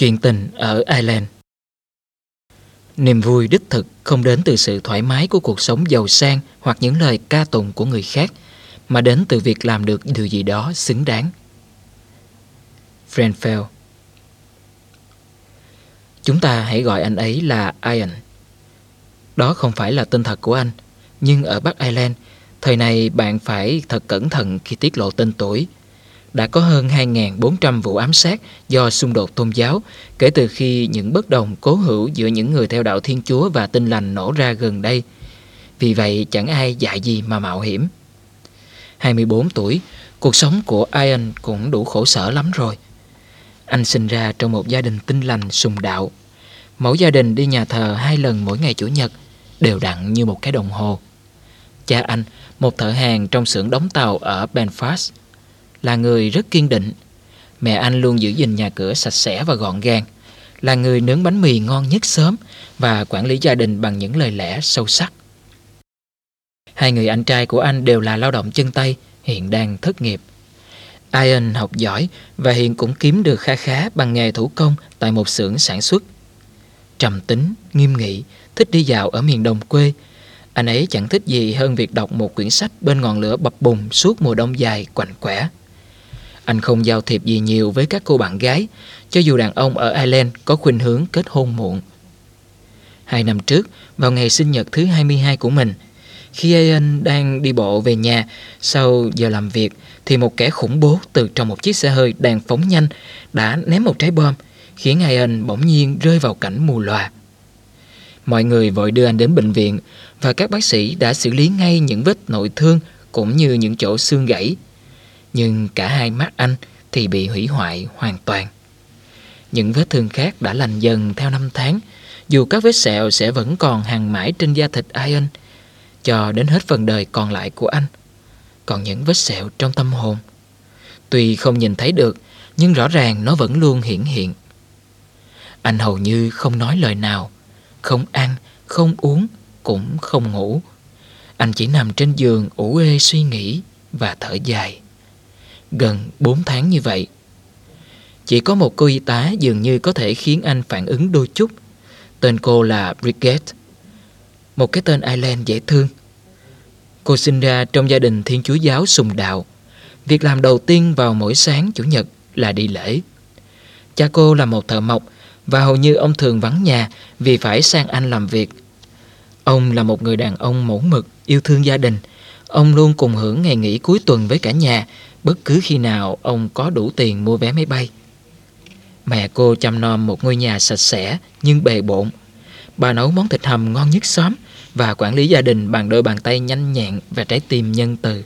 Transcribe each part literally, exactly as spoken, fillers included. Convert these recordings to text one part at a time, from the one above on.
Chuyện tình ở Ireland. Niềm vui đích thực không đến từ sự thoải mái của cuộc sống giàu sang hoặc những lời ca tụng của người khác, mà đến từ việc làm được điều gì đó xứng đáng. Frenfell. Chúng ta hãy gọi anh ấy là Ian. Đó không phải là tên thật của anh, nhưng ở Bắc Ireland, thời này bạn phải thật cẩn thận khi tiết lộ tên tuổi. Đã có hơn hai nghìn bốn trăm vụ ám sát do xung đột tôn giáo kể từ khi những bất đồng cố hữu giữa những người theo đạo Thiên Chúa và Tin Lành nổ ra gần đây. Vì vậy chẳng ai dại gì mà mạo hiểm. hai mươi bốn tuổi, cuộc sống của Ian cũng đủ khổ sở lắm rồi. Anh sinh ra trong một gia đình Tin Lành sùng đạo. Mẫu gia đình đi nhà thờ hai lần mỗi ngày Chủ nhật, đều đặn như một cái đồng hồ. Cha anh, một thợ hàn trong xưởng đóng tàu ở Belfast, là người rất kiên định. Mẹ anh luôn giữ gìn nhà cửa sạch sẽ và gọn gàng, là người nướng bánh mì ngon nhất xóm và quản lý gia đình bằng những lời lẽ sâu sắc. Hai người anh trai của anh đều là lao động chân tay, hiện đang thất nghiệp. Ian học giỏi và hiện cũng kiếm được kha khá bằng nghề thủ công tại một xưởng sản xuất. Trầm tính, nghiêm nghị, thích đi dạo ở miền đồng quê. Anh ấy chẳng thích gì hơn việc đọc một quyển sách bên ngọn lửa bập bùng suốt mùa đông dài quạnh quẻ. Anh không giao thiệp gì nhiều với các cô bạn gái, cho dù đàn ông ở Ireland có khuynh hướng kết hôn muộn. Hai năm trước, vào ngày sinh nhật thứ hai mươi hai của mình, khi Ian đang đi bộ về nhà sau giờ làm việc, thì một kẻ khủng bố từ trong một chiếc xe hơi đang phóng nhanh đã ném một trái bom, khiến Ian bỗng nhiên rơi vào cảnh mù lòa. Mọi người vội đưa anh đến bệnh viện và các bác sĩ đã xử lý ngay những vết nội thương cũng như những chỗ xương gãy. Nhưng cả hai mắt anh thì bị hủy hoại hoàn toàn. Những vết thương khác đã lành dần theo năm tháng, dù các vết sẹo sẽ vẫn còn hằn mãi trên da thịt Ian cho đến hết phần đời còn lại của anh. Còn những vết sẹo trong tâm hồn, tuy không nhìn thấy được, nhưng rõ ràng nó vẫn luôn hiển hiện. Anh hầu như không nói lời nào, không ăn, không uống, cũng không ngủ. Anh chỉ nằm trên giường ủ ê suy nghĩ và thở dài. Gần bốn tháng như vậy. Chỉ có một cô y tá dường như có thể khiến anh phản ứng đôi chút. Tên cô là Bridget, một cái tên Ireland dễ thương. Cô sinh ra trong gia đình Thiên Chúa giáo sùng đạo. Việc làm đầu tiên vào mỗi sáng Chủ nhật là đi lễ. Cha cô là một thợ mộc và hầu như ông thường vắng nhà vì phải sang Anh làm việc. Ông là một người đàn ông mẫu mực, yêu thương gia đình. Ông luôn cùng hưởng ngày nghỉ cuối tuần với cả nhà, bất cứ khi nào ông có đủ tiền mua vé máy bay. Mẹ cô chăm nom một ngôi nhà sạch sẽ nhưng bề bộn. Bà nấu món thịt hầm ngon nhất xóm và quản lý gia đình bằng đôi bàn tay nhanh nhẹn và trái tim nhân từ.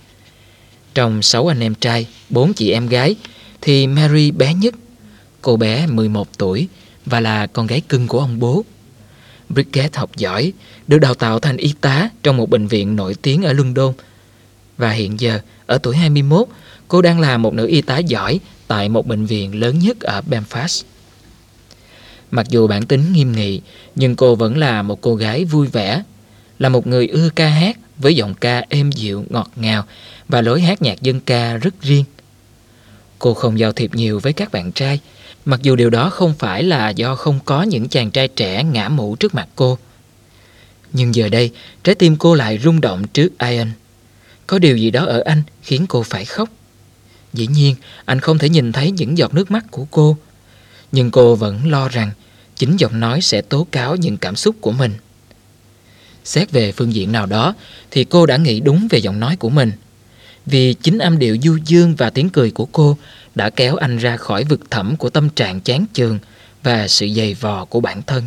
Trong sáu anh em trai, bốn chị em gái, thì Mary bé nhất. Cô bé mười một tuổi và là con gái cưng của ông bố. Bridget học giỏi, được đào tạo thành y tá trong một bệnh viện nổi tiếng ở London. Và hiện giờ, ở tuổi hai mươi mốt, cô đang là một nữ y tá giỏi tại một bệnh viện lớn nhất ở Belfast. Mặc dù bản tính nghiêm nghị, nhưng cô vẫn là một cô gái vui vẻ, là một người ưa ca hát với giọng ca êm dịu, ngọt ngào và lối hát nhạc dân ca rất riêng. Cô không giao thiệp nhiều với các bạn trai, mặc dù điều đó không phải là do không có những chàng trai trẻ ngã mũ trước mặt cô. Nhưng giờ đây, trái tim cô lại rung động trước Ian. Có điều gì đó ở anh khiến cô phải khóc. Dĩ nhiên, anh không thể nhìn thấy những giọt nước mắt của cô, nhưng cô vẫn lo rằng chính giọng nói sẽ tố cáo những cảm xúc của mình. Xét về phương diện nào đó thì cô đã nghĩ đúng về giọng nói của mình, vì chính âm điệu du dương và tiếng cười của cô đã kéo anh ra khỏi vực thẳm của tâm trạng chán chường và sự dày vò của bản thân.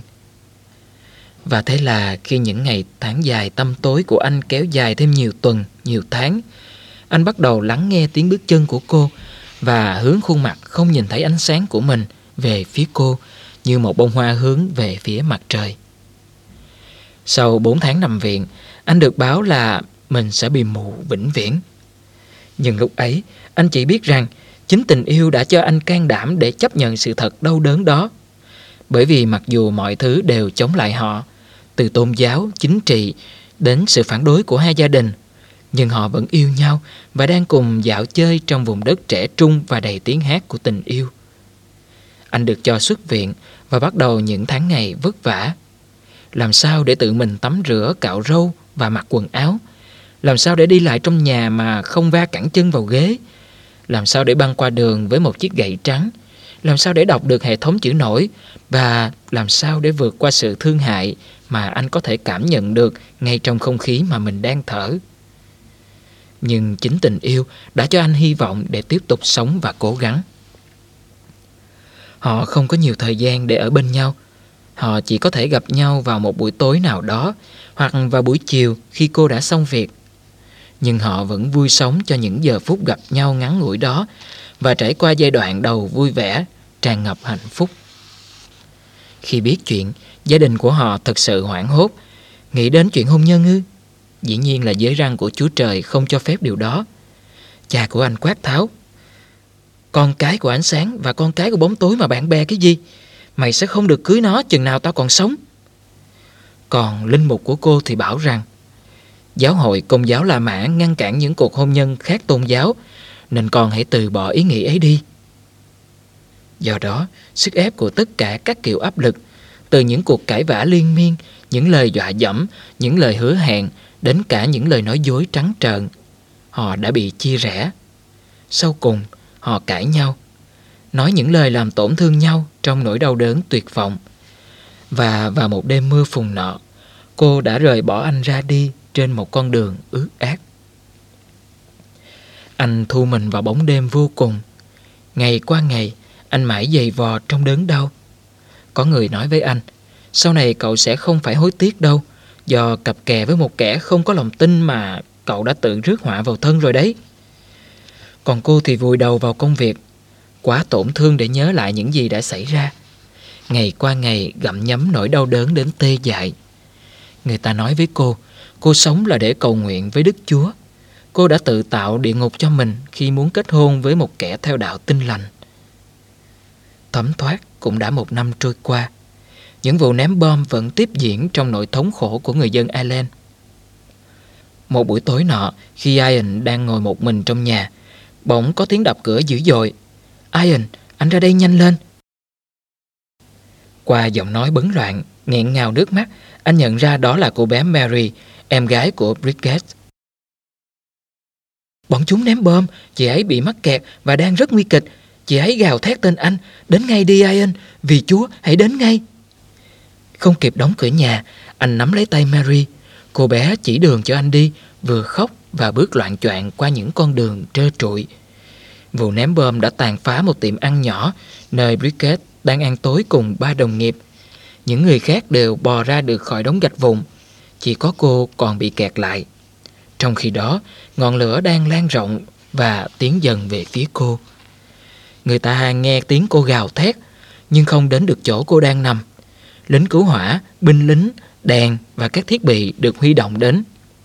Và thế là khi những ngày tháng dài tăm tối của anh kéo dài thêm nhiều tuần, nhiều tháng, anh bắt đầu lắng nghe tiếng bước chân của cô và hướng khuôn mặt không nhìn thấy ánh sáng của mình về phía cô như một bông hoa hướng về phía mặt trời. Sau bốn tháng nằm viện, anh được báo là mình sẽ bị mù vĩnh viễn. Nhưng lúc ấy, anh chỉ biết rằng chính tình yêu đã cho anh can đảm để chấp nhận sự thật đau đớn đó. Bởi vì mặc dù mọi thứ đều chống lại họ, từ tôn giáo, chính trị đến sự phản đối của hai gia đình, nhưng họ vẫn yêu nhau và đang cùng dạo chơi trong vùng đất trẻ trung và đầy tiếng hát của tình yêu. Anh được cho xuất viện và bắt đầu những tháng ngày vất vả. Làm sao để tự mình tắm rửa, cạo râu và mặc quần áo? Làm sao để đi lại trong nhà mà không va cẳng chân vào ghế? Làm sao để băng qua đường với một chiếc gậy trắng? Làm sao để đọc được hệ thống chữ nổi? Và làm sao để vượt qua sự thương hại mà anh có thể cảm nhận được ngay trong không khí mà mình đang thở? Nhưng chính tình yêu đã cho anh hy vọng để tiếp tục sống và cố gắng. Họ không có nhiều thời gian để ở bên nhau. Họ chỉ có thể gặp nhau vào một buổi tối nào đó hoặc vào buổi chiều khi cô đã xong việc. Nhưng họ vẫn vui sống cho những giờ phút gặp nhau ngắn ngủi đó và trải qua giai đoạn đầu vui vẻ, tràn ngập hạnh phúc. Khi biết chuyện, gia đình của họ thật sự hoảng hốt. Nghĩ đến chuyện hôn nhân ư? Dĩ nhiên là giới răn của Chúa Trời không cho phép điều đó. Cha của anh quát tháo: "Con cái của ánh sáng và con cái của bóng tối mà bạn bè cái gì? Mày sẽ không được cưới nó chừng nào tao còn sống." Còn linh mục của cô thì bảo rằng giáo hội Công giáo La Mã ngăn cản những cuộc hôn nhân khác tôn giáo, nên con hãy từ bỏ ý nghĩ ấy đi. Do đó, sức ép của tất cả các kiểu áp lực, từ những cuộc cãi vã liên miên, những lời dọa dẫm, những lời hứa hẹn, đến cả những lời nói dối trắng trợn, họ đã bị chia rẽ. Sau cùng, họ cãi nhau, nói những lời làm tổn thương nhau trong nỗi đau đớn tuyệt vọng. Và vào một đêm mưa phùn nọ, cô đã rời bỏ anh ra đi trên một con đường ướt át. Anh thu mình vào bóng đêm vô cùng. Ngày qua ngày, anh mãi giày vò trong đớn đau. Có người nói với anh: "Sau này cậu sẽ không phải hối tiếc đâu, do cặp kè với một kẻ không có lòng tin mà cậu đã tự rước họa vào thân rồi đấy." Còn cô thì vùi đầu vào công việc, quá tổn thương để nhớ lại những gì đã xảy ra. Ngày qua ngày gặm nhấm nỗi đau đớn đến tê dại. Người ta nói với cô, cô sống là để cầu nguyện với Đức Chúa. Cô đã tự tạo địa ngục cho mình khi muốn kết hôn với một kẻ theo đạo Tin Lành. Thấm thoát cũng đã một năm trôi qua. Những vụ ném bom vẫn tiếp diễn trong nỗi thống khổ của người dân Ireland. Một buổi tối nọ, khi Ian đang ngồi một mình trong nhà, bỗng có tiếng đập cửa dữ dội. "Ian, anh ra đây nhanh lên." Qua giọng nói bấn loạn, nghẹn ngào nước mắt, anh nhận ra đó là cô bé Mary, em gái của Bridget. "Bọn chúng ném bom, chị ấy bị mắc kẹt và đang rất nguy kịch. Chị ấy gào thét tên anh, đến ngay đi Ian, vì Chúa hãy đến ngay." Không kịp đóng cửa nhà, anh nắm lấy tay Mary. Cô bé chỉ đường cho anh đi, vừa khóc và bước loạng choạng qua những con đường trơ trụi. Vụ ném bom đã tàn phá một tiệm ăn nhỏ nơi Bridget đang ăn tối cùng ba đồng nghiệp. Những người khác đều bò ra được khỏi đống gạch vụn. Chỉ có cô còn bị kẹt lại. Trong khi đó, ngọn lửa đang lan rộng và tiến dần về phía cô. Người ta nghe tiếng cô gào thét, nhưng không đến được chỗ cô đang nằm. Lính cứu hỏa, binh lính, đèn và các thiết bị được huy động đến.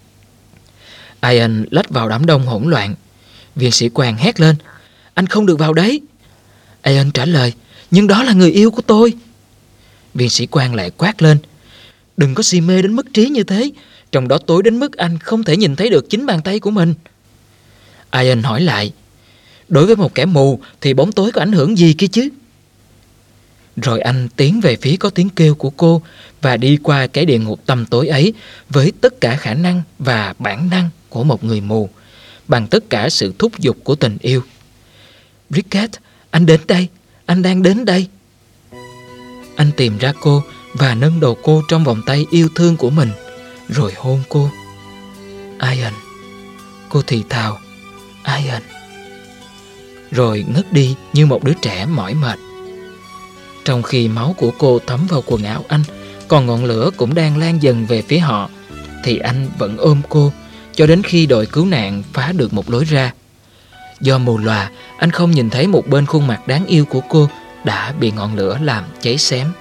Ian lách vào đám đông hỗn loạn. Viên sĩ quan hét lên: "Anh không được vào đấy." Ian trả lời: "Nhưng đó là người yêu của tôi." Viên sĩ quan lại quát lên: "Đừng có si mê đến mất trí như thế, trong đó tối đến mức anh không thể nhìn thấy được chính bàn tay của mình." Ian hỏi lại: "Đối với một kẻ mù thì bóng tối có ảnh hưởng gì kia chứ?" Rồi anh tiến về phía có tiếng kêu của cô và đi qua cái địa ngục tăm tối ấy với tất cả khả năng và bản năng của một người mù, bằng tất cả sự thúc giục của tình yêu. "Bridget, anh đến đây, anh đang đến đây." Anh tìm ra cô và nâng đầu cô trong vòng tay yêu thương của mình, rồi hôn cô. "Ian," cô thì thào, "Ian." Rồi ngất đi như một đứa trẻ mỏi mệt. Trong khi máu của cô thấm vào quần áo anh, còn ngọn lửa cũng đang lan dần về phía họ, thì anh vẫn ôm cô cho đến khi đội cứu nạn phá được một lối ra. Do mù lòa, anh không nhìn thấy một bên khuôn mặt đáng yêu của cô đã bị ngọn lửa làm cháy xém.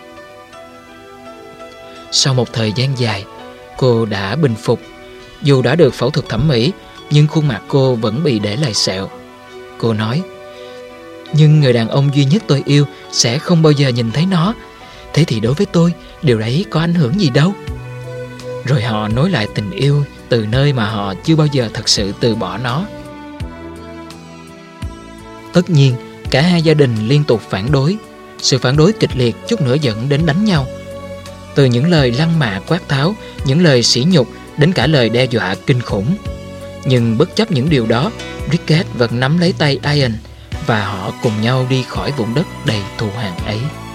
Sau một thời gian dài, cô đã bình phục. Dù đã được phẫu thuật thẩm mỹ, nhưng khuôn mặt cô vẫn bị để lại sẹo. Cô nói: "Nhưng người đàn ông duy nhất tôi yêu sẽ không bao giờ nhìn thấy nó. Thế thì đối với tôi, điều đấy có ảnh hưởng gì đâu." Rồi họ nối lại tình yêu từ nơi mà họ chưa bao giờ thật sự từ bỏ nó. Tất nhiên, cả hai gia đình liên tục phản đối. Sự phản đối kịch liệt chút nữa dẫn đến đánh nhau. Từ những lời lăng mạ quát tháo, những lời sỉ nhục đến cả lời đe dọa kinh khủng. Nhưng bất chấp những điều đó, Rickard vẫn nắm lấy tay Ian và họ cùng nhau đi khỏi vùng đất đầy thù hằn ấy.